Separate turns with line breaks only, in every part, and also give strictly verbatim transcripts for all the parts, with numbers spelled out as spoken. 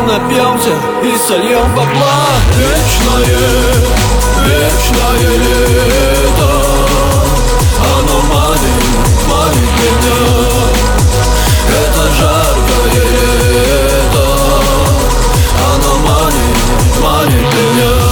напьемся и сольем бабла. Вечное, вечное лето, оно манит, манит меня. Это жаркое лето, оно манит, манит меня.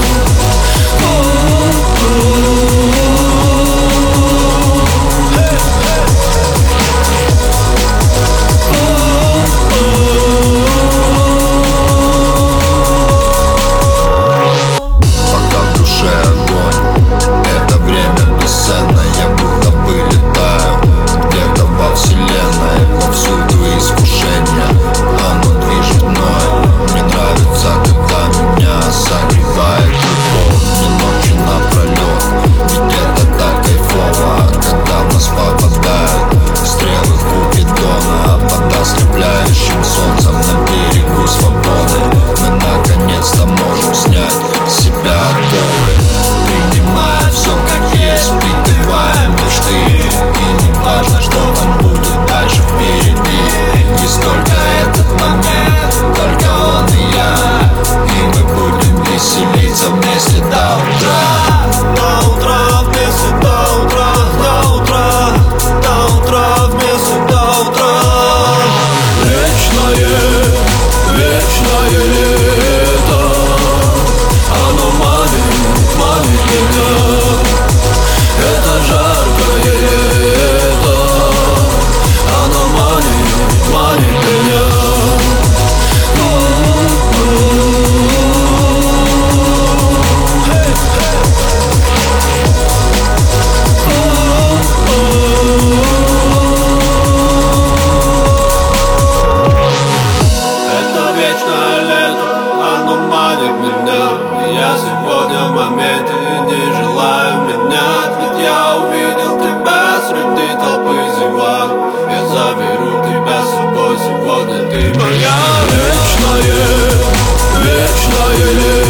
Солнцем на берегу свободы мы наконец-то можем снять с себя оковы, принимая все как есть, прикрываем мечты. И не важно, что там будет дальше впереди. Есть только этот момент, только он и я, и мы будем веселиться вместе до утра. До утра вместе, до утра, до утра, до утра вместе, до утра.
Вечное, вечное лето, оно манит, манит меня. Это жаркое лето, оно манит, манит меня.
Я сегодня в моменте и не желаю менять, ведь я увидел тебя среди толпы зевак. Я заберу тебя с собой, сегодня ты моя.
Вечное, вечное лето.